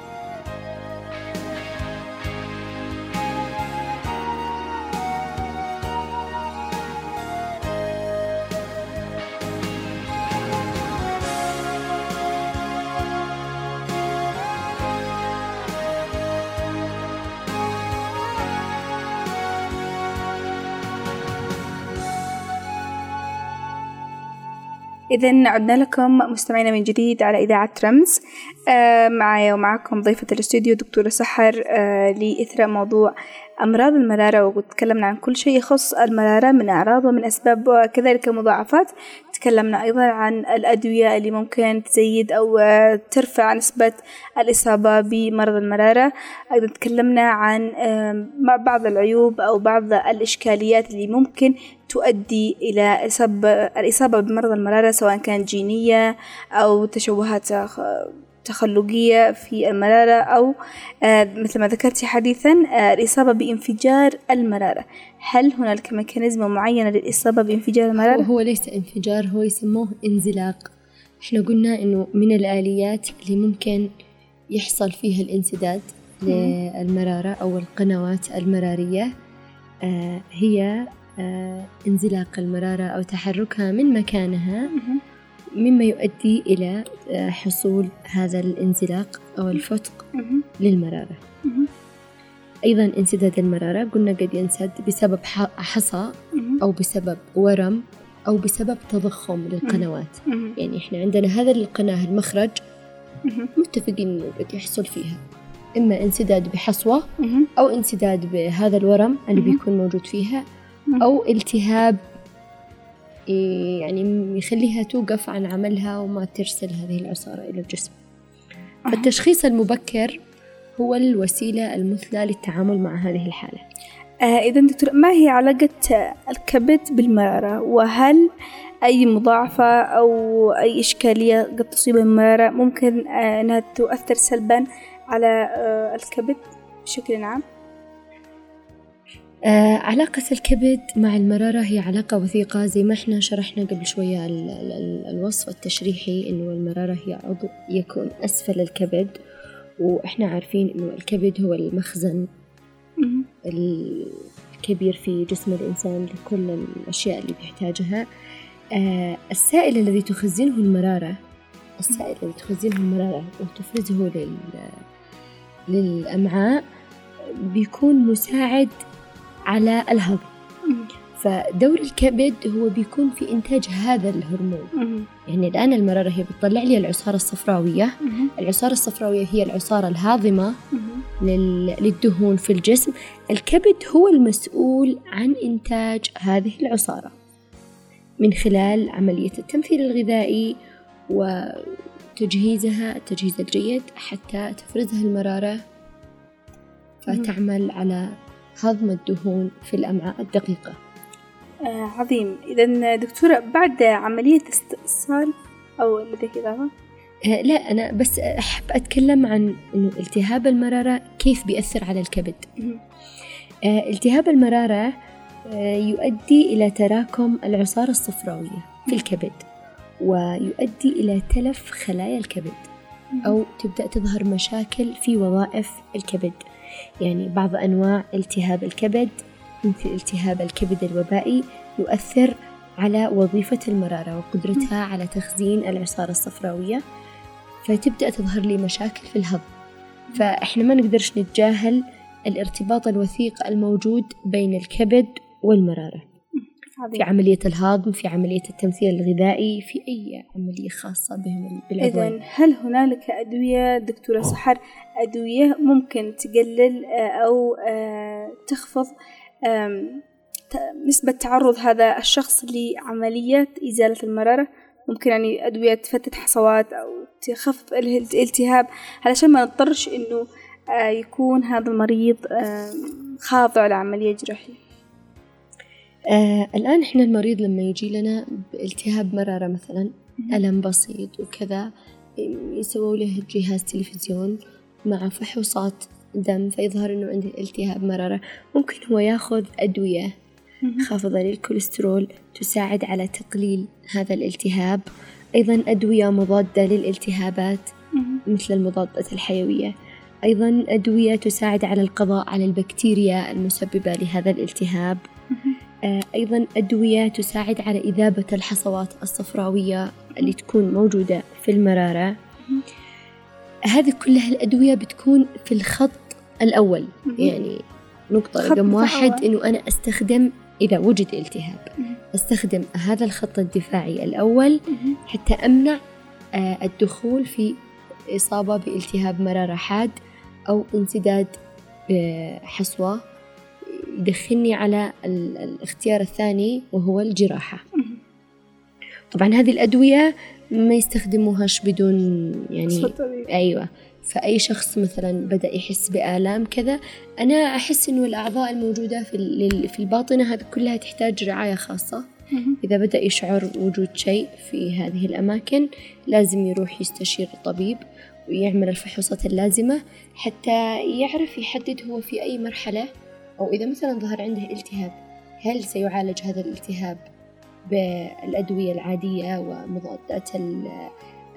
S1: إذن عدنا لكم مستمعينا من جديد على إذاعة رمز. معايا ومعكم ضيفة الاستوديو دكتورة سحر لإثراء موضوع أمراض المرارة، وتكلمنا عن كل شيء يخص المرارة من أعراض ومن أسباب وكذلك مضاعفات. تكلمنا أيضا عن الأدوية اللي ممكن تزيد أو ترفع نسبة الإصابة بمرض المرارة. أيضا تكلمنا عن بعض العيوب أو بعض الإشكاليات اللي ممكن تؤدي إلى الإصابة بمرض المرارة، سواء كانت جينية أو تشوهات تخلقية في المرارة، أو مثل ما ذكرتي حديثا الإصابة بانفجار المرارة. هل هناك ميكانيزم معينة للإصابة بانفجار المرارة؟
S2: هو ليس انفجار، هو يسموه انزلاق. احنا قلنا إنه من الآليات اللي ممكن يحصل فيها الانسداد للمرارة أو القنوات المرارية هي انزلاق المرارة أو تحركها من مكانها، مما يؤدي إلى حصول هذا الانزلاق أو الفتق للمرارة. أيضا انسداد المرارة قلنا قد ينسد بسبب حصى أو بسبب ورم أو بسبب تضخم للقنوات. يعني إحنا عندنا هذا القناة المخرج متفقين إنه قد يحصل فيها إما انسداد بحصوة أو انسداد بهذا الورم اللي بيكون موجود فيها، أو التهاب يعني يخليها توقف عن عملها وما ترسل هذه العصارة إلى الجسم. فالتشخيص المبكر هو الوسيلة المثلى للتعامل مع هذه الحالة.
S1: إذا دكتور، ما هي علاقة الكبد بالمرارة؟ وهل أي مضاعفة أو أي إشكالية قد تصيب المرارة ممكن أنها تؤثر سلبا على الكبد بشكل عام؟
S2: علاقة الكبد مع المرارة هي علاقة وثيقة، زي ما احنا شرحنا قبل شوية الوصف التشريحي إنه المرارة هي عضو يكون أسفل الكبد، وإحنا عارفين إنه الكبد هو المخزن الكبير في جسم الإنسان لكل الأشياء اللي بيحتاجها. السائل الذي تخزنه المرارة وتفرزه للأمعاء بيكون مساعد على الهضم. فدور الكبد هو بيكون في إنتاج هذا الهرمون. يعني الآن المرارة هي بتطلع لي العصارة الصفراوية. العصارة الصفراوية هي العصارة الهاضمة للدهون في الجسم. الكبد هو المسؤول عن إنتاج هذه العصارة من خلال عملية التمثيل الغذائي وتجهيزها التجهيز الجيد حتى تفرزها المرارة فتعمل على هضم الدهون في الأمعاء الدقيقة.
S1: عظيم. إذن دكتورة، بعد عملية استئصال أو لديك إضافة؟
S2: لا، أنا بس أحب أتكلم عن إنه التهاب المرارة كيف بيأثر على الكبد. التهاب المرارة يؤدي إلى تراكم العصارة الصفراوية في الكبد، ويؤدي إلى تلف خلايا الكبد، أو تبدأ تظهر مشاكل في وظائف الكبد. يعني بعض أنواع التهاب الكبد مثل التهاب الكبد الوبائي يؤثر على وظيفة المرارة وقدرتها على تخزين العصارة الصفراوية، فتبدأ تظهر لي مشاكل في الهضم. فإحنا ما نقدرش نتجاهل الارتباط الوثيق الموجود بين الكبد والمرارة في عملية الهضم، في عملية التمثيل الغذائي، في أي عملية خاصة بهم بالعضوين.
S1: إذن هل هنالك أدوية دكتورة سحر، أدوية ممكن تقلل أو تخفض نسبة تعرض هذا الشخص لعملية إزالة المرارة؟ ممكن يعني أدوية تفتت حصوات أو تخفف الالتهاب علشان ما نضطرش إنه يكون هذا المريض خاضع لعملية جراحية؟
S2: الآن إحنا المريض لما يجي لنا بالتهاب مرارة مثلا ألم بسيط وكذا، يسووا له جهاز تلفزيون مع فحوصات دم فيظهر إنه عنده التهاب مرارة. ممكن هو يأخذ أدوية خافضة للكوليسترول تساعد على تقليل هذا الالتهاب. أيضا أدوية مضادة للالتهابات مثل المضادات الحيوية. أيضا أدوية تساعد على القضاء على البكتيريا المسببة لهذا الالتهاب. أيضا أدوية تساعد على إذابة الحصوات الصفراوية اللي تكون موجودة في المرارة. هذه كلها الأدوية بتكون في الخط الأول. يعني نقطة رقم 1 إنه أنا أستخدم إذا وجد التهاب أستخدم هذا الخط الدفاعي الأول حتى أمنع الدخول في إصابة بالتهاب مرارة حاد أو انسداد حصوة يدخلني على الاختيار الثاني وهو الجراحة. طبعا هذه الأدوية ما يستخدموهاش بدون يعني أيوة. فأي شخص مثلا بدأ يحس بآلام كذا، أنا أحس إنه الأعضاء الموجودة في الباطنة هذه كلها تحتاج رعاية خاصة. إذا بدأ يشعر وجود شيء في هذه الأماكن لازم يروح يستشير الطبيب ويعمل الفحوصات اللازمة حتى يعرف يحدد هو في أي مرحلة، أو إذا مثلا ظهر عنده التهاب هل سيعالج هذا الالتهاب بالأدوية العادية ومضادات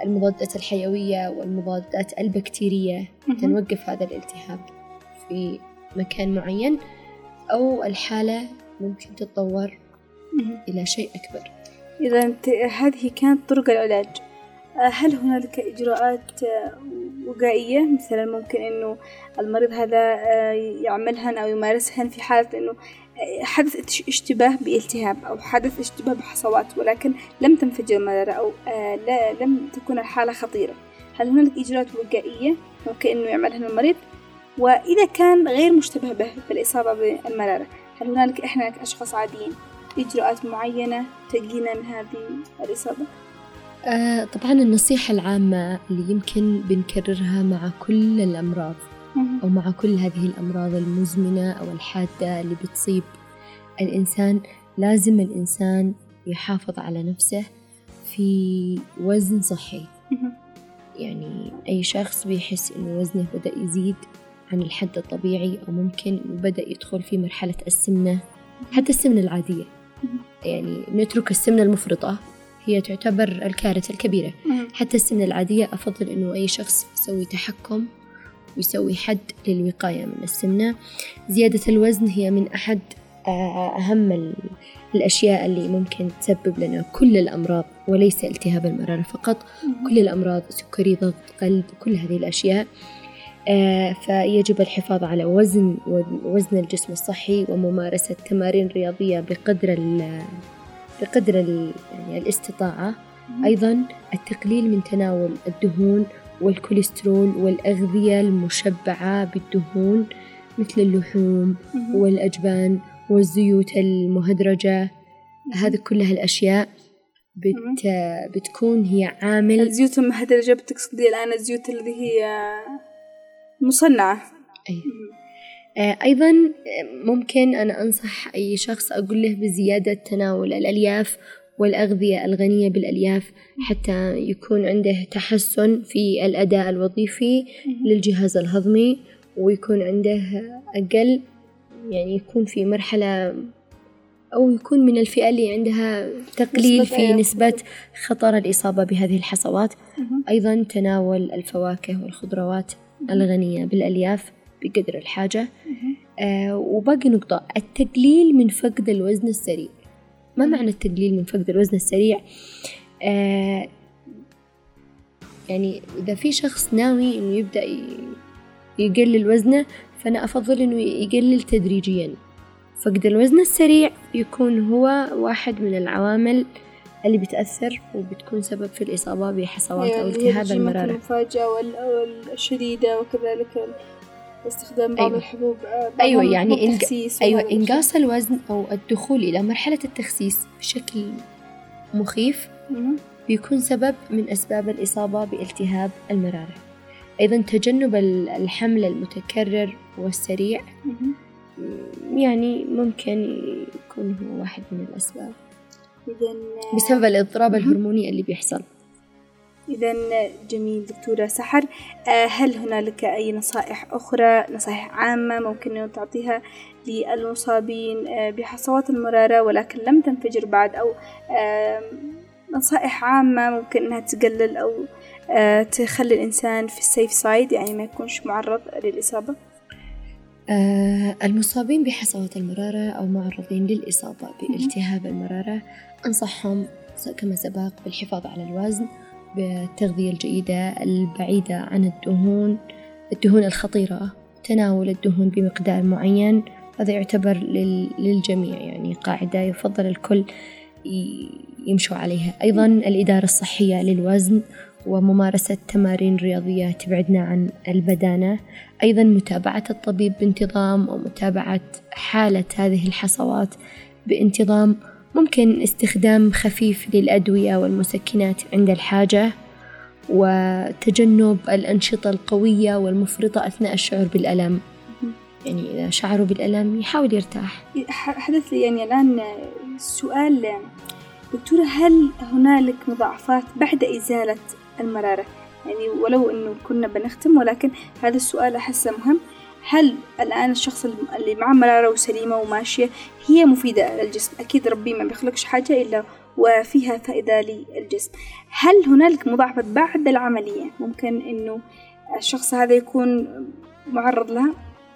S2: المضادات الحيوية والمضادات البكتيرية تنوقف هذا الالتهاب في مكان معين، أو الحالة ممكن تتطور إلى شيء أكبر.
S1: إذا هذه كانت طرق العلاج. هل هنالك إجراءات وقائية مثلا ممكن إنه المريض هذا يعملها أو يمارسها في حالة إنه حدث اشتباه بالتهاب أو حدث اشتباه بحصوات ولكن لم تنفجر المرارة أو لم تكون الحالة خطيرة؟ هل هنالك إجراءات وقائية ممكن إنه يعملها المريض؟ وإذا كان غير مشتبه به بالإصابة بالمرارة، هل هنالك إحنا كأشخاص عاديين إجراءات معينة تقينا من هذه الإصابة؟
S2: طبعا النصيحة العامة اللي يمكن بنكررها مع كل الأمراض أو مع كل هذه الأمراض المزمنة أو الحادة اللي بتصيب الإنسان، لازم الإنسان يحافظ على نفسه في وزن صحي. يعني أي شخص بيحس إنه وزنه بدأ يزيد عن الحد الطبيعي أو ممكن بدأ يدخل في مرحلة السمنة، حتى السمنة العادية، يعني نترك السمنة المفرطة هي تعتبر الكارثة الكبيرة. حتى السمنة العادية أفضل إنه أي شخص يسوي تحكم ويسوي حد للوقاية من السمنة. زيادة الوزن هي من أحد أهم الأشياء اللي ممكن تسبب لنا كل الأمراض، وليس التهاب المرارة فقط، كل الأمراض، سكري، ضغط، قلب، كل هذه الأشياء. فيجب الحفاظ على وزن الجسم الصحي وممارسة تمارين رياضية بقدر يعني الاستطاعة. أيضا التقليل من تناول الدهون والكوليسترول والأغذية المشبعة بالدهون مثل اللحوم والأجبان والزيوت المهدرجة. هذه كلها الأشياء بتكون هي عامل.
S1: الزيوت المهدرجة بتقصدي الآن الزيوت اللي هي مصنعة؟
S2: أيضا ممكن أنا أنصح أي شخص أقول له بزيادة تناول الألياف والأغذية الغنية بالألياف حتى يكون عنده تحسن في الأداء الوظيفي للجهاز الهضمي، ويكون عنده أقل، يعني يكون في مرحلة أو يكون من الفئة اللي عندها تقليل في نسبة خطر الإصابة بهذه الحصوات. أيضا تناول الفواكه والخضروات الغنية بالألياف بقدر الحاجة. وباقي نقطة، التقليل من فقد الوزن السريع. ما معنى التقليل من فقد الوزن السريع؟ يعني إذا في شخص ناوي إنه يبدأ يقلل وزنه، فأنا أفضل إنه يقلل تدريجيا. فقد الوزن السريع يكون هو واحد من العوامل اللي بتأثر وبتكون سبب في الإصابة بحصوات أو التهاب المرارة.
S1: المفاجئة والشديدة، وكذلك استخدام بعض الحبوب.
S2: أيوة، يعني إنقاص الوزن أو الدخول إلى مرحلة التخسيس بشكل مخيف بيكون سبب من أسباب الإصابة بالتهاب المرارة. أيضا تجنب الحمل المتكرر والسريع يعني ممكن يكون هو واحد من الأسباب بسبب الاضطراب الهرموني اللي بيحصل.
S1: إذن جميل دكتورة سحر. هل هنالك أي نصائح أخرى، نصائح عامة ممكن أن تعطيها للمصابين بحصوات المرارة ولكن لم تنفجر بعد، أو نصائح عامة ممكن أنها تقلل أو تخلي الإنسان في السيف سايد، يعني ما يكونش معرض للإصابة؟
S2: المصابين بحصوات المرارة أو معرضين للإصابة بالتهاب المرارة أنصحهم كما سبق بالحفاظ على الوزن، بالتغذية الجيدة البعيدة عن الدهون الخطيرة، تناول الدهون بمقدار معين. هذا يعتبر للجميع، يعني قاعدة يفضل الكل يمشوا عليها. أيضا الإدارة الصحية للوزن وممارسة تمارين رياضية تبعدنا عن البدانة. أيضا متابعة الطبيب بانتظام ومتابعة حالة هذه الحصوات بانتظام. ممكن استخدام خفيف للأدوية والمسكنات عند الحاجة، وتجنب الأنشطة القوية والمفرطة أثناء الشعور بالألم. يعني إذا شعروا بالألم يحاول يرتاح.
S1: حدث لي يعني الآن سؤال دكتورة، هل هنالك مضاعفات بعد إزالة المرارة؟ يعني ولو أنه كنا بنختم، ولكن هذا السؤال أحسه مهم. هل الآن الشخص اللي معه مرارة وسليمة وماشية هي مفيدة للجسم؟ أكيد ربي ما بيخلقش حاجة إلا وفيها فائدة للجسم. هل هنالك مضاعفات بعد العملية ممكن إنه الشخص هذا يكون معرض لها؟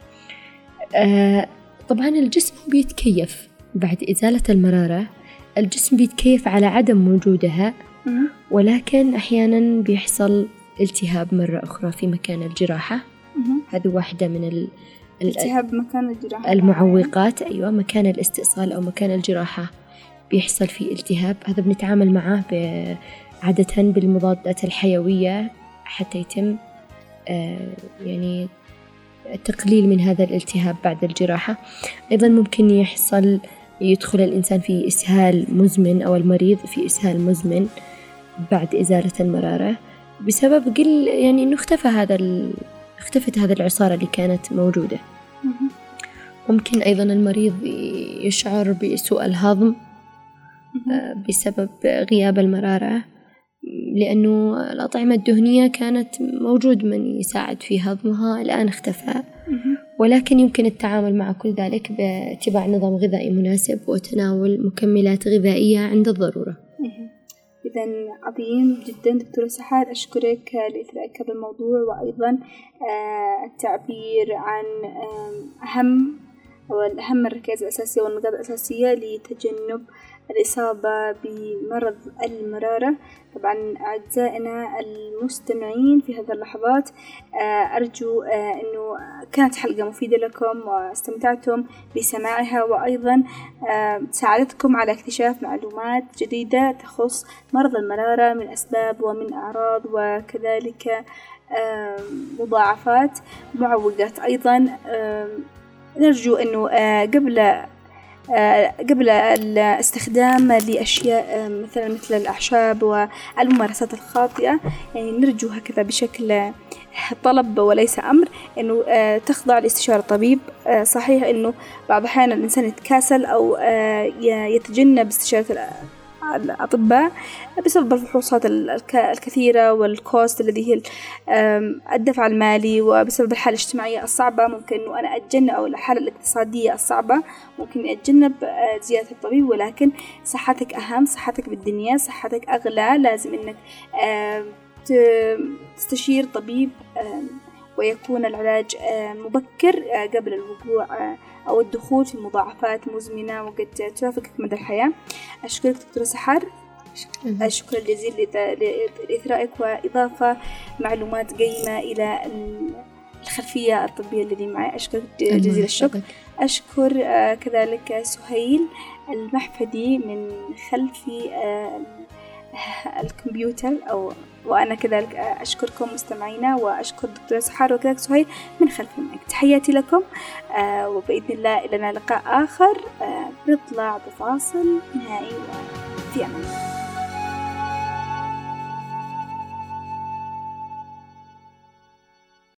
S2: طبعا الجسم بيتكيف بعد إزالة المرارة، الجسم بيتكيف على عدم وجودها، ولكن أحيانا بيحصل التهاب مرة أخرى في مكان الجراحة. هذه واحدة من
S1: التهاب مكان الجراحة،
S2: المعوقات. أيوة، مكان الاستئصال أو مكان الجراحة بيحصل فيه التهاب. هذا بنتعامل معه عادة بالمضادات الحيوية حتى يتم يعني التقليل من هذا الالتهاب بعد الجراحة. أيضا ممكن يدخل الإنسان في إسهال مزمن، أو المريض في إسهال مزمن بعد إزالة المرارة بسبب يعني إنه اختفت هذا العصارة اللي كانت موجودة. ممكن أيضا المريض يشعر بسوء الهضم بسبب غياب المرارة، لأنه الأطعمة الدهنية كانت موجود من يساعد في هضمها، الآن اختفى. ولكن يمكن التعامل مع كل ذلك باتباع نظام غذائي مناسب وتناول مكملات غذائية عند الضرورة.
S1: إذن عظيم جدا دكتورة سحر، أشكرك لإثراءك هذا الموضوع، وأيضا التعبير عن أهم الركائز الأساسية والنقاط الأساسية لتجنب الإصابة بمرض المرارة. طبعا أعزائنا المستمعين في هذه اللحظات، أرجو أنه كانت حلقة مفيدة لكم واستمتعتم بسماعها، وأيضا ساعدتكم على اكتشاف معلومات جديدة تخص مرض المرارة من أسباب ومن أعراض، وكذلك مضاعفات معوقات. أيضا نرجو أنه قبل الاستخدام لأشياء مثل الأعشاب والممارسات الخاطئة، يعني نرجو هكذا بشكل طلب وليس أمر، أنه تخضع لاستشارة طبيب. صحيح أنه بعض الأحيان الإنسان يتكاسل أو يتجنب استشارة الأطباء بسبب الفحوصات الكثيرة والكوست الذي هي الدفع المالي، وبسبب الحالة الاجتماعية الصعبة ممكن أنه أنا أتجنب، أو الحالة الاقتصادية الصعبة ممكن أتجنب زيارة الطبيب. ولكن صحتك أهم، صحتك بالدنيا، صحتك أغلى، لازم أنك تستشير طبيب ويكون العلاج مبكر قبل الوقوع أو الدخول في مضاعفات مزمنة وقد ترافقك مدى الحياة. أشكرك دكتورة سحر، الشكر الجزيل لإثرائك وإضافة معلومات قيمة إلى الخلفية الطبية الذي معي. أشكرك جزيل الشكر. أشكر كذلك سهيل المحفدي من خلفي الكمبيوتر، وأنا كذلك أشكركم مستمعينا، وأشكر دكتورة سحر وكذلك سهيل من خلف المايك. تحياتي لكم، وبإذن الله لنا لقاء آخر نطلع بفاصل نهائي في أمان.